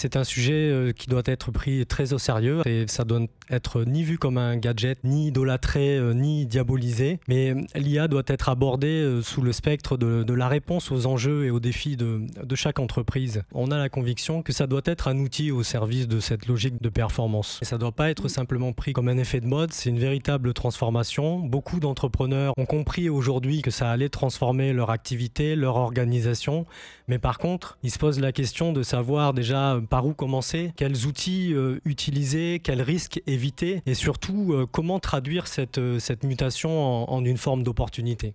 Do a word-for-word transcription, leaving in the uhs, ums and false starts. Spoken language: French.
C'est un sujet euh, qui doit être pris très au sérieux et ça doit être ni vu comme un gadget, ni idolâtré, euh, ni diabolisé. Mais l'I A doit être abordée euh, sous le spectre de, de la réponse aux enjeux et aux défis de, de chaque entreprise. On a la conviction que ça doit être un outil au service de cette logique de performance. Et ça ne doit pas être simplement pris comme un effet de mode, c'est une véritable transformation. Beaucoup d'entrepreneurs ont compris aujourd'hui que ça allait transformer leur activité, leur organisation. Mais par contre, ils se posent la question de savoir déjà par où commencer, quels outils euh, utiliser, quels risques éviter et surtout euh, comment traduire cette, euh, cette mutation en, en une forme d'opportunité.